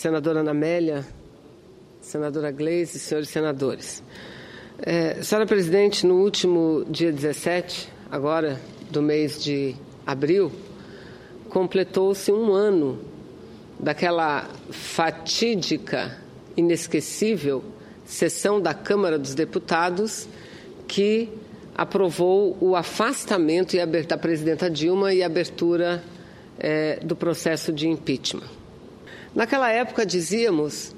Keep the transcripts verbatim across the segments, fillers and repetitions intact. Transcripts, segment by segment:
senadora Ana Amélia, senadora Gleisi, senhores senadores. É, senhora presidente, no último dia dezessete, agora do mês de abril, completou-se um ano daquela fatídica, inesquecível sessão da Câmara dos Deputados que aprovou o afastamento da presidenta Dilma e a abertura é, do processo de impeachment. Naquela época dizíamos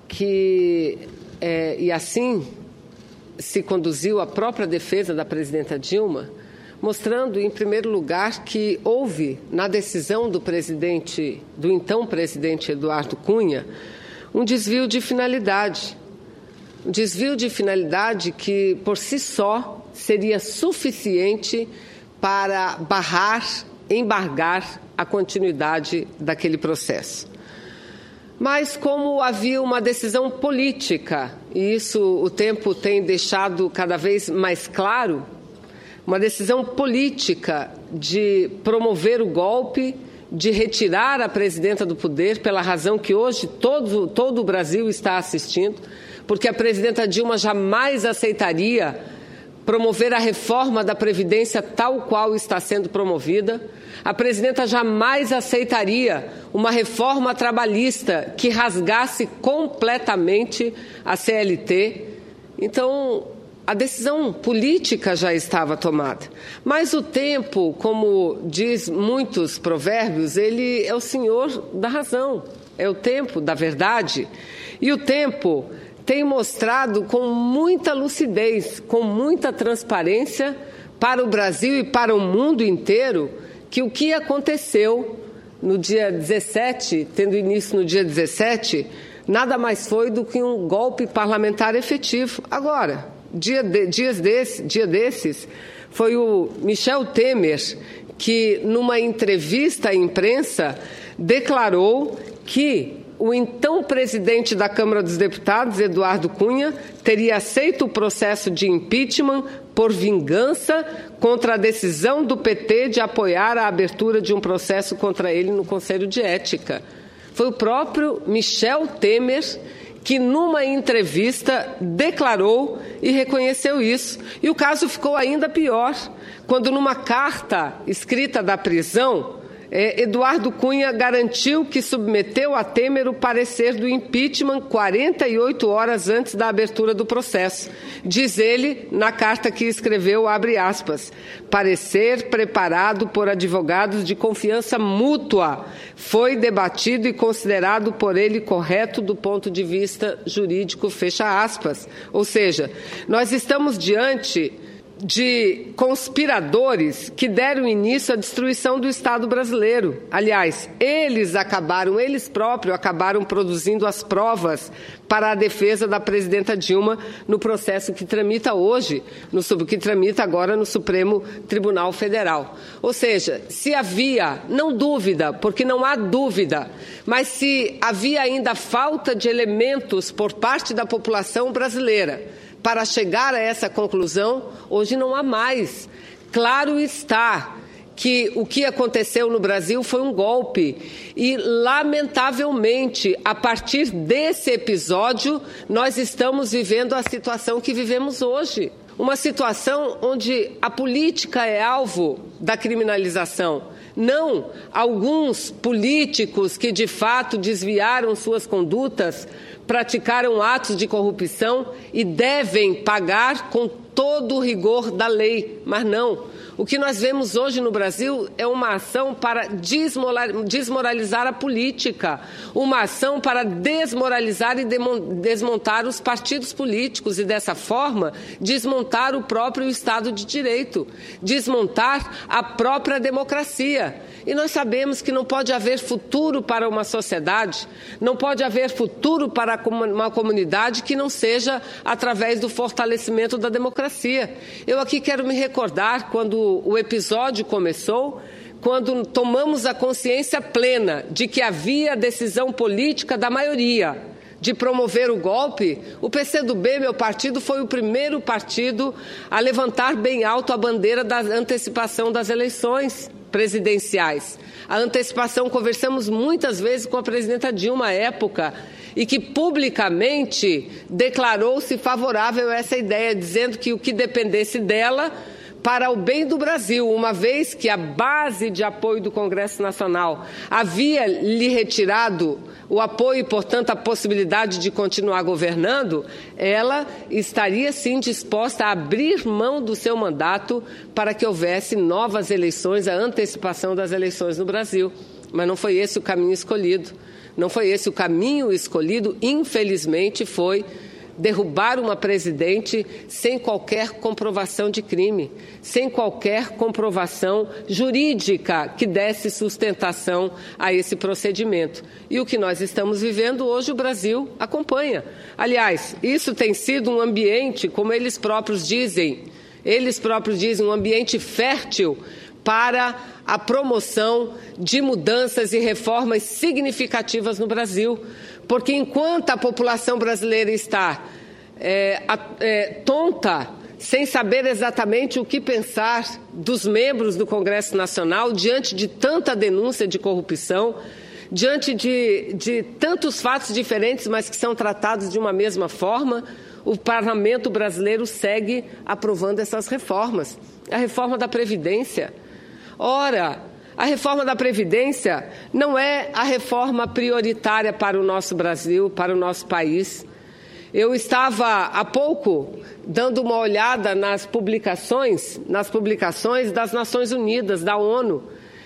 que, é, e assim se conduziu a própria defesa da presidenta Dilma, mostrando, em primeiro lugar, que houve, na decisão do presidente, do então presidente Eduardo Cunha, um desvio de finalidade. Um desvio de finalidade que, por si só, seria suficiente para barrar, embargar a continuidade daquele processo. Mas como havia uma decisão política, e isso o tempo tem deixado cada vez mais claro, uma decisão política de promover o golpe, de retirar a presidenta do poder, pela razão que hoje todo, todo o Brasil está assistindo, porque a presidenta Dilma jamais aceitaria promover a reforma da Previdência tal qual está sendo promovida. A presidenta jamais aceitaria uma reforma trabalhista que rasgasse completamente a C L T. Então, a decisão política já estava tomada. Mas o tempo, como diz muitos provérbios, ele é o senhor da razão, é o tempo da verdade. E o tempo tem mostrado com muita lucidez, com muita transparência para o Brasil e para o mundo inteiro que o que aconteceu no dia dezessete, tendo início no dia dezessete, nada mais foi do que um golpe parlamentar efetivo. Agora, dia, de, dias desse, dia desses, foi o Michel Temer que, numa entrevista à imprensa, declarou que o então presidente da Câmara dos Deputados, Eduardo Cunha, teria aceito o processo de impeachment por vingança contra a decisão do P T de apoiar a abertura de um processo contra ele no Conselho de Ética. Foi o próprio Michel Temer que, numa entrevista, declarou e reconheceu isso. E o caso ficou ainda pior, quando, numa carta escrita da prisão, Eduardo Cunha garantiu que submeteu a Temer o parecer do impeachment quarenta e oito horas antes da abertura do processo. Diz ele, na carta que escreveu, abre aspas, parecer preparado por advogados de confiança mútua, foi debatido e considerado por ele correto do ponto de vista jurídico, fecha aspas. Ou seja, nós estamos diante de conspiradores que deram início à destruição do Estado brasileiro. Aliás, eles acabaram, eles próprios acabaram produzindo as provas para a defesa da presidenta Dilma no processo que tramita hoje, no, que tramita agora no Supremo Tribunal Federal. Ou seja, se havia, não dúvida, porque não há dúvida, mas se havia ainda falta de elementos por parte da população brasileira para chegar a essa conclusão, hoje não há mais. Claro está que o que aconteceu no Brasil foi um golpe e, lamentavelmente, a partir desse episódio, nós estamos vivendo a situação que vivemos hoje. Uma situação onde a política é alvo da criminalização. Não alguns políticos que, de fato, desviaram suas condutas, praticaram atos de corrupção e devem pagar com todo o rigor da lei. Mas não. O que nós vemos hoje no Brasil é uma ação para desmoralizar a política, uma ação para desmoralizar e desmontar os partidos políticos e, dessa forma, desmontar o próprio Estado de Direito, desmontar a própria democracia. E nós sabemos que não pode haver futuro para uma sociedade, não pode haver futuro para uma comunidade que não seja através do fortalecimento da democracia. Eu aqui quero me recordar quando o episódio começou, quando tomamos a consciência plena de que havia decisão política da maioria de promover o golpe, o P C do B, meu partido, foi o primeiro partido a levantar bem alto a bandeira da antecipação das eleições. presidenciais. A antecipação, conversamos muitas vezes com a presidenta Dilma à época, e que publicamente declarou-se favorável a essa ideia, dizendo que o que dependesse dela, para o bem do Brasil, uma vez que a base de apoio do Congresso Nacional havia lhe retirado o apoio e, portanto, a possibilidade de continuar governando, ela estaria, sim, disposta a abrir mão do seu mandato para que houvesse novas eleições, a antecipação das eleições no Brasil. Mas não foi esse o caminho escolhido. Não foi esse o caminho escolhido, infelizmente, foi derrubar uma presidente sem qualquer comprovação de crime, sem qualquer comprovação jurídica que desse sustentação a esse procedimento. E o que nós estamos vivendo hoje, o Brasil acompanha. Aliás, isso tem sido um ambiente, como eles próprios dizem, eles próprios dizem, um ambiente fértil para a promoção de mudanças e reformas significativas no Brasil. Porque enquanto a população brasileira está é, é, tonta, sem saber exatamente o que pensar dos membros do Congresso Nacional, diante de tanta denúncia de corrupção, diante de, de tantos fatos diferentes, mas que são tratados de uma mesma forma, o parlamento brasileiro segue aprovando essas reformas. A reforma da Previdência. Ora, a reforma da Previdência não é a reforma prioritária para o nosso Brasil, para o nosso país. Eu estava há pouco dando uma olhada nas publicações, nas publicações das Nações Unidas, da ONU,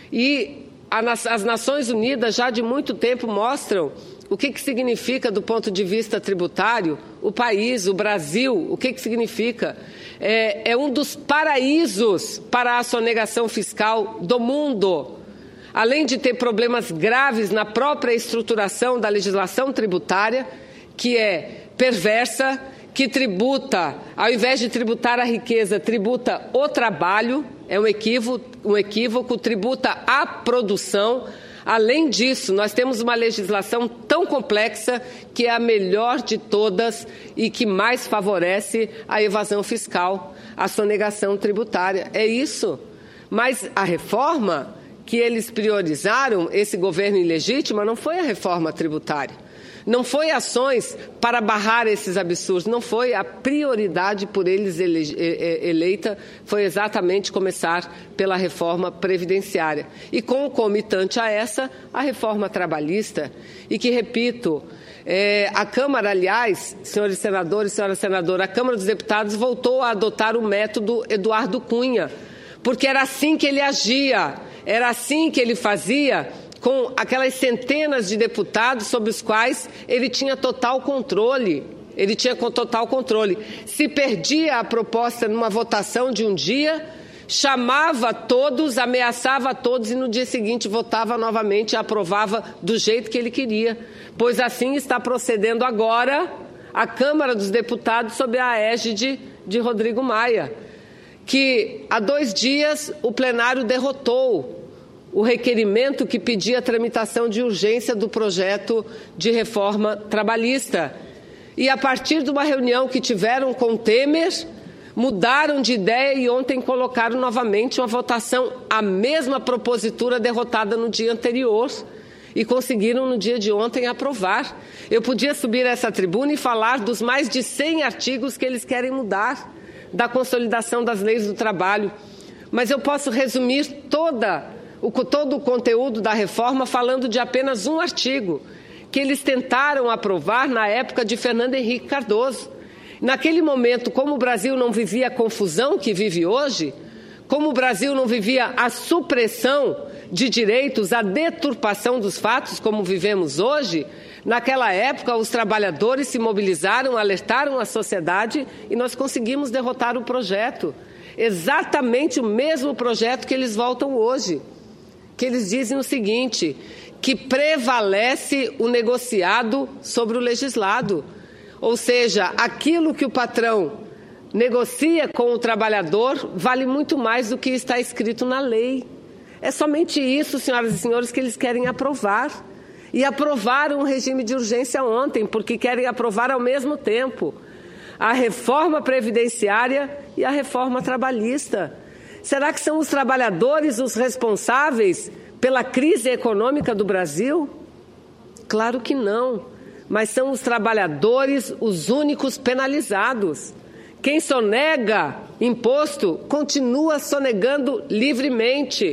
e as Nações Unidas já de muito tempo mostram o que, que significa do ponto de vista tributário o país, o Brasil, o que, que significa. É, é um dos paraísos para a sonegação fiscal do mundo. Além de ter problemas graves na própria estruturação da legislação tributária, que é perversa, que tributa, ao invés de tributar a riqueza, tributa o trabalho, é um equívoco, um equívoco, tributa a produção. Além disso, nós temos uma legislação tão complexa que é a melhor de todas e que mais favorece a evasão fiscal, a sonegação tributária. É isso. Mas a reforma que eles priorizaram, esse governo ilegítimo, não foi a reforma tributária. Não foi ações para barrar esses absurdos, não foi a prioridade por eles ele, eleita, foi exatamente começar pela reforma previdenciária. E concomitante a essa, a reforma trabalhista. E que, repito, é, a Câmara, aliás, senhores senadores, senhora senadora, a Câmara dos Deputados voltou a adotar o método Eduardo Cunha, porque era assim que ele agia, era assim que ele fazia, com aquelas centenas de deputados sobre os quais ele tinha total controle. Ele tinha total controle. Se perdia a proposta numa votação de um dia, chamava todos, ameaçava todos e no dia seguinte votava novamente e aprovava do jeito que ele queria. Pois assim está procedendo agora a Câmara dos Deputados sob a égide de Rodrigo Maia, que há dois dias o plenário derrotou o requerimento que pedia a tramitação de urgência do projeto de reforma trabalhista. E, a partir de uma reunião que tiveram com Temer, mudaram de ideia e ontem colocaram novamente uma votação, a mesma propositura derrotada no dia anterior, e conseguiram no dia de ontem aprovar. Eu podia subir a essa tribuna e falar dos mais de cem artigos que eles querem mudar, da consolidação das leis do trabalho, mas eu posso resumir toda O, todo o conteúdo da reforma falando de apenas um artigo que eles tentaram aprovar na época de Fernando Henrique Cardoso. Naquele momento, como o Brasil não vivia a confusão que vive hoje, como o Brasil não vivia a supressão de direitos, a deturpação dos fatos como vivemos hoje, naquela época os trabalhadores se mobilizaram, alertaram a sociedade e nós conseguimos derrotar o projeto. Exatamente o mesmo projeto que eles voltam hoje. Que eles dizem o seguinte, que prevalece o negociado sobre o legislado. Ou seja, aquilo que o patrão negocia com o trabalhador vale muito mais do que está escrito na lei. É somente isso, senhoras e senhores, que eles querem aprovar. E aprovaram o regime de urgência ontem, porque querem aprovar ao mesmo tempo a reforma previdenciária e a reforma trabalhista. Será que são os trabalhadores os responsáveis pela crise econômica do Brasil? Claro que não, mas são os trabalhadores os únicos penalizados. Quem sonega imposto continua sonegando livremente,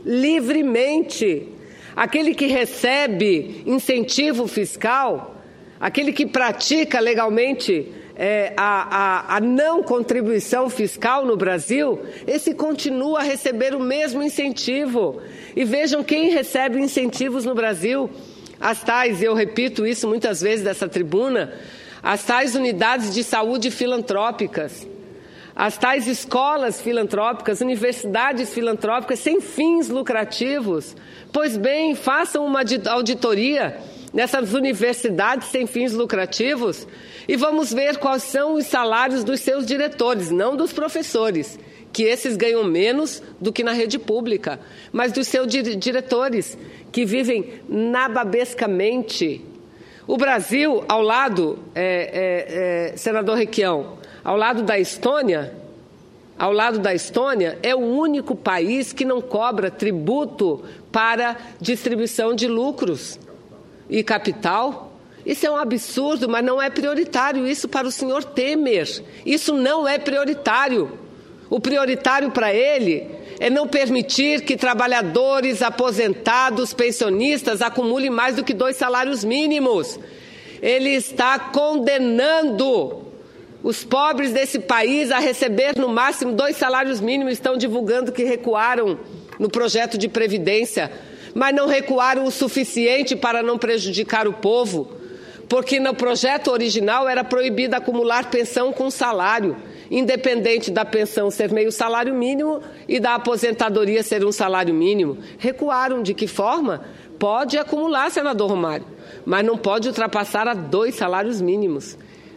livremente. Aquele que recebe incentivo fiscal, aquele que pratica legalmente é, a, a, a não contribuição fiscal no Brasil, esse continua a receber o mesmo incentivo. E vejam quem recebe incentivos no Brasil. As tais, eu repito isso muitas vezes dessa tribuna, as tais unidades de saúde filantrópicas, as tais escolas filantrópicas, universidades filantrópicas sem fins lucrativos. Pois bem, façam uma auditoria nessas universidades sem fins lucrativos e vamos ver quais são os salários dos seus diretores, não dos professores, que esses ganham menos do que na rede pública, mas dos seus diretores, que vivem nababescamente. O Brasil, ao lado, é, é, é, senador Requião, ao lado da Estônia, ao lado da Estônia, é o único país que não cobra tributo para distribuição de lucros e capital. Isso é um absurdo, mas não é prioritário isso para o senhor Temer. Isso não é prioritário. O prioritário para ele é não permitir que trabalhadores, aposentados, pensionistas acumulem mais do que dois salários mínimos. Ele está condenando os pobres desse país a receber no máximo dois salários mínimos. Estão divulgando que recuaram no projeto de previdência, mas não recuaram o suficiente para não prejudicar o povo, porque no projeto original era proibido acumular pensão com salário, independente da pensão ser meio salário mínimo e da aposentadoria ser um salário mínimo. Recuaram de que forma? Pode acumular, senador Romário, mas não pode ultrapassar a dois salários mínimos.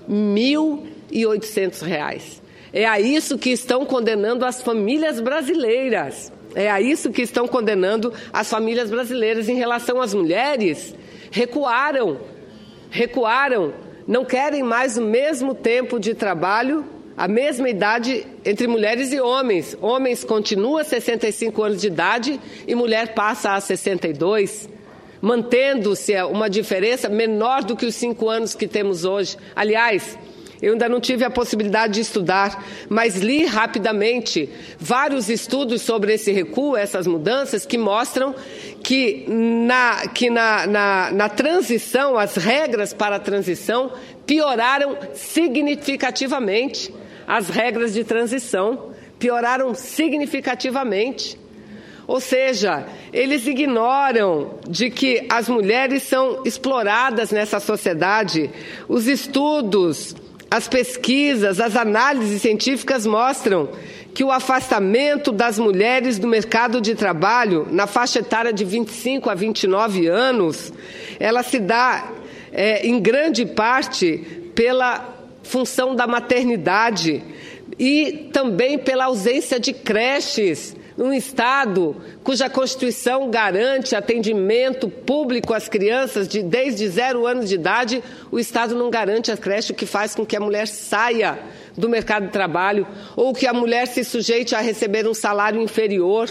Mil e oitocentos reais. É a isso que estão condenando as famílias brasileiras. É a isso que estão condenando as famílias brasileiras. Em relação às mulheres, recuaram, recuaram, não querem mais o mesmo tempo de trabalho, a mesma idade entre mulheres e homens. Homens continuam a sessenta e cinco anos de idade e mulher passa a sessenta e dois, mantendo-se uma diferença menor do que os cinco anos que temos hoje. Aliás, eu ainda não tive a possibilidade de estudar, mas li rapidamente vários estudos sobre esse recuo, essas mudanças, que mostram que, na, que na, na, na transição, as regras para a transição pioraram significativamente. As regras de transição pioraram significativamente. Ou seja, eles ignoram de que as mulheres são exploradas nessa sociedade. Os estudos, as pesquisas, as análises científicas mostram que o afastamento das mulheres do mercado de trabalho, na faixa etária de vinte e cinco a vinte e nove anos, ela se dá, é, em grande parte, pela função da maternidade e também pela ausência de creches. Um Estado cuja Constituição garante atendimento público às crianças de, desde zero anos de idade, o Estado não garante a creche, o que faz com que a mulher saia do mercado de trabalho ou que a mulher se sujeite a receber um salário inferior.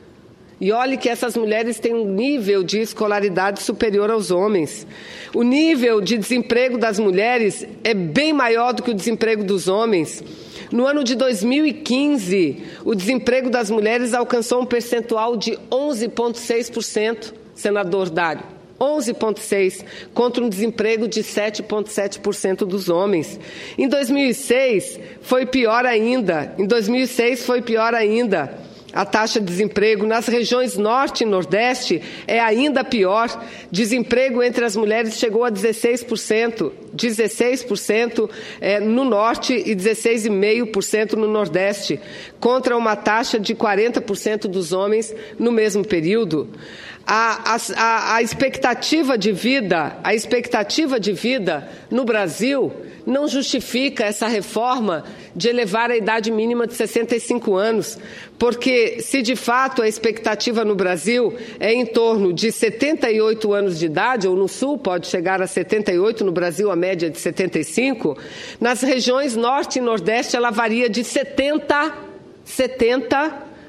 E olhe que essas mulheres têm um nível de escolaridade superior aos homens. O nível de desemprego das mulheres é bem maior do que o desemprego dos homens. No ano de dois mil e quinze, o desemprego das mulheres alcançou um percentual de onze vírgula seis por cento, senador Dário. onze vírgula seis por cento, contra um desemprego de sete vírgula sete por cento dos homens. Em dois mil e seis, foi pior ainda. Em dois mil e seis, foi pior ainda. A taxa de desemprego nas regiões Norte e Nordeste é ainda pior. Desemprego entre as mulheres chegou a dezesseis por cento, dezesseis por cento é, no Norte e dezesseis vírgula cinco por cento no Nordeste, contra uma taxa de quarenta por cento dos homens no mesmo período. A, a, a expectativa de vida, a expectativa de vida no Brasil não justifica essa reforma de elevar a idade mínima de sessenta e cinco anos, porque se de fato a expectativa no Brasil é em torno de setenta e oito anos de idade, ou no Sul pode chegar a setenta e oito, no Brasil a média é de setenta e cinco, nas regiões Norte e Nordeste ela varia de setenta, setenta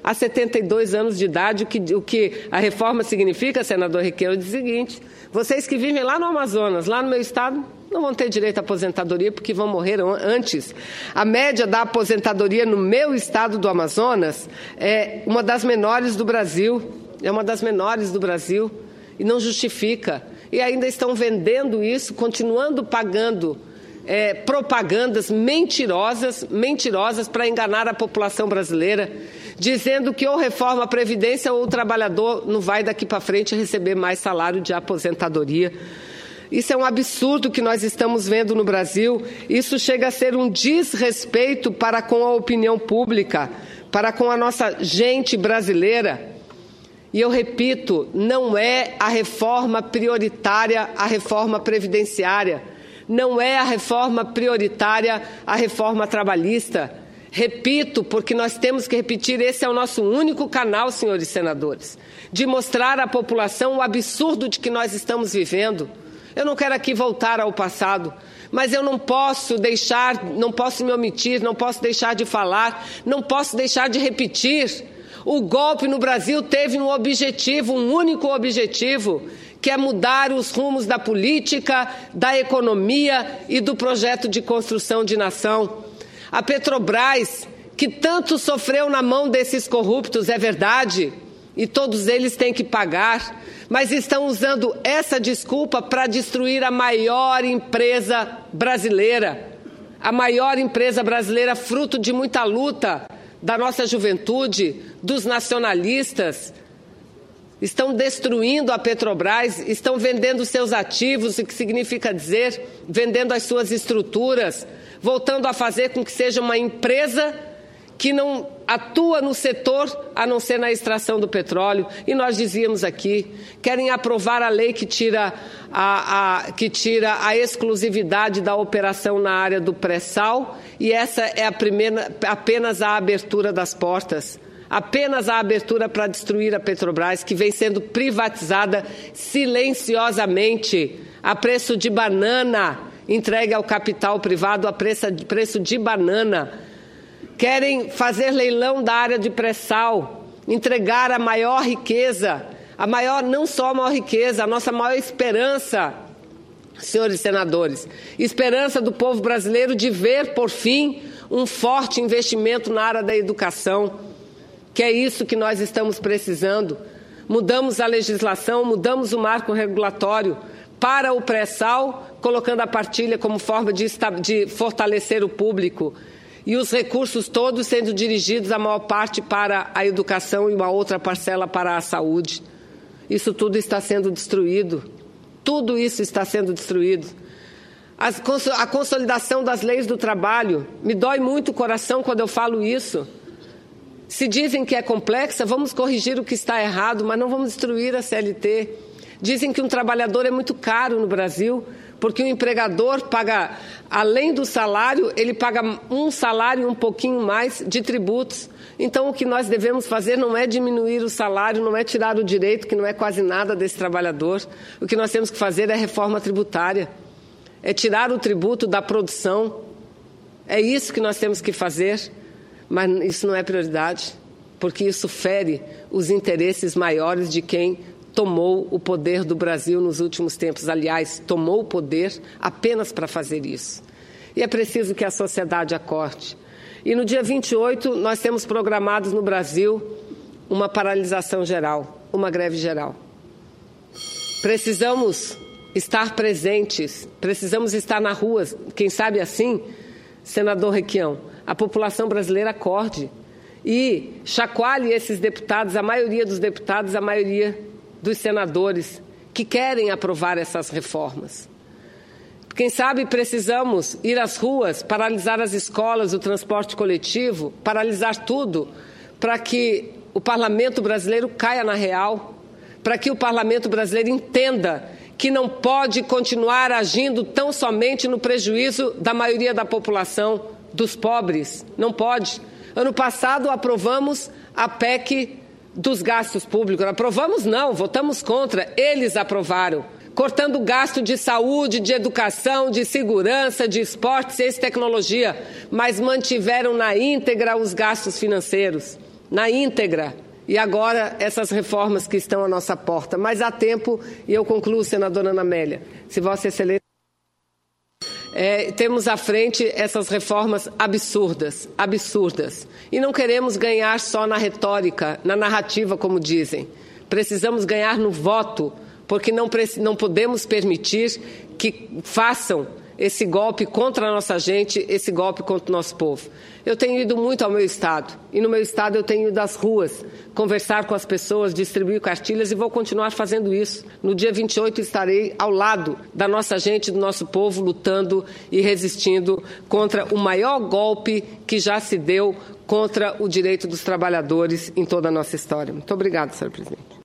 a setenta e dois anos de idade. O que, o que a reforma significa, senador Requião, é o seguinte: vocês que vivem lá no Amazonas, lá no meu estado, não vão ter direito à aposentadoria porque vão morrer antes. A média da aposentadoria no meu estado do Amazonas é uma das menores do Brasil, é uma das menores do Brasil, e não justifica. E ainda estão vendendo isso, continuando pagando é, propagandas mentirosas, mentirosas para enganar a população brasileira, dizendo que ou reforma a Previdência ou o trabalhador não vai daqui para frente receber mais salário de aposentadoria. Isso é um absurdo que nós estamos vendo no Brasil. Isso chega a ser um desrespeito para com a opinião pública, para com a nossa gente brasileira. E eu repito, não é a reforma prioritária a reforma previdenciária, não é a reforma prioritária a reforma trabalhista. Repito, porque nós temos que repetir, esse é o nosso único canal, senhores senadores, de mostrar à população o absurdo de que nós estamos vivendo. Eu não quero aqui voltar ao passado, mas eu não posso deixar, não posso me omitir, não posso deixar de falar, não posso deixar de repetir. O golpe no Brasil teve um objetivo, um único objetivo, que é mudar os rumos da política, da economia e do projeto de construção de nação. A Petrobras, que tanto sofreu na mão desses corruptos, é verdade, e todos eles têm que pagar, mas estão usando essa desculpa para destruir a maior empresa brasileira, a maior empresa brasileira, fruto de muita luta da nossa juventude, dos nacionalistas. Estão destruindo a Petrobras, estão vendendo seus ativos, o que significa dizer, vendendo as suas estruturas, voltando a fazer com que seja uma empresa que não atua no setor a não ser na extração do petróleo. E nós dizíamos aqui, querem aprovar a lei que tira a, a, que tira a exclusividade da operação na área do pré-sal, e essa é a primeira, apenas a abertura das portas, apenas a abertura para destruir a Petrobras, que vem sendo privatizada silenciosamente, a preço de banana, entregue ao capital privado a preço, preço de banana. Querem fazer leilão da área de pré-sal, entregar a maior riqueza, a maior, não só a maior riqueza, a nossa maior esperança, senhores senadores, esperança do povo brasileiro de ver, por fim, um forte investimento na área da educação, que é isso que nós estamos precisando. Mudamos a legislação, mudamos o marco regulatório para o pré-sal, colocando a partilha como forma de, de fortalecer o público. E os recursos todos sendo dirigidos, a maior parte, para a educação e uma outra parcela para a saúde. Isso tudo está sendo destruído. Tudo isso está sendo destruído. As, a consolidação das leis do trabalho. Me dói muito o coração quando eu falo isso. Se dizem que é complexa, vamos corrigir o que está errado, mas não vamos destruir a C L T. Dizem que um trabalhador é muito caro no Brasil, porque o empregador paga, além do salário, ele paga um salário e um pouquinho mais de tributos. Então, o que nós devemos fazer não é diminuir o salário, não é tirar o direito, que não é quase nada desse trabalhador. O que nós temos que fazer é reforma tributária, é tirar o tributo da produção. É isso que nós temos que fazer, mas isso não é prioridade, porque isso fere os interesses maiores de quem tomou o poder do Brasil nos últimos tempos. Aliás, tomou o poder apenas para fazer isso. E é preciso que a sociedade acorde. E no dia vinte e oito, nós temos programados no Brasil uma paralisação geral, uma greve geral. Precisamos estar presentes, precisamos estar na rua. Quem sabe assim, senador Requião, a população brasileira acorde e chacoalhe esses deputados, a maioria dos deputados, a maioria dos senadores que querem aprovar essas reformas. Quem sabe precisamos ir às ruas, paralisar as escolas, o transporte coletivo, paralisar tudo, para que o parlamento brasileiro caia na real, para que o parlamento brasileiro entenda que não pode continuar agindo tão somente no prejuízo da maioria da população, dos pobres. Não pode. Ano passado aprovamos a P E C dos gastos públicos. Aprovamos não, votamos contra. Eles aprovaram, cortando gasto de saúde, de educação, de segurança, de esporte, ciência e tecnologia, mas mantiveram na íntegra os gastos financeiros. na íntegra, e agora essas reformas que estão à nossa porta. Mas há tempo, e eu concluo, senadora Ana Amélia, se Vossa Excelência... É, temos à frente essas reformas absurdas, absurdas. E não queremos ganhar só na retórica, na narrativa, como dizem. Precisamos ganhar no voto, porque não, não podemos permitir que façam esse golpe contra a nossa gente, esse golpe contra o nosso povo. Eu tenho ido muito ao meu estado, e no meu estado eu tenho ido às ruas, conversar com as pessoas, distribuir cartilhas, e vou continuar fazendo isso. No dia vinte e oito estarei ao lado da nossa gente, do nosso povo, lutando e resistindo contra o maior golpe que já se deu contra o direito dos trabalhadores em toda a nossa história. Muito obrigada, senhor presidente.